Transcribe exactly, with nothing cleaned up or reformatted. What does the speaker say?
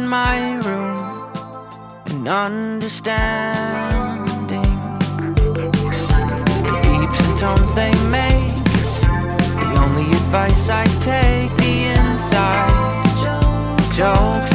my room and understanding the beeps and tones they make. The only advice I take, the inside jokes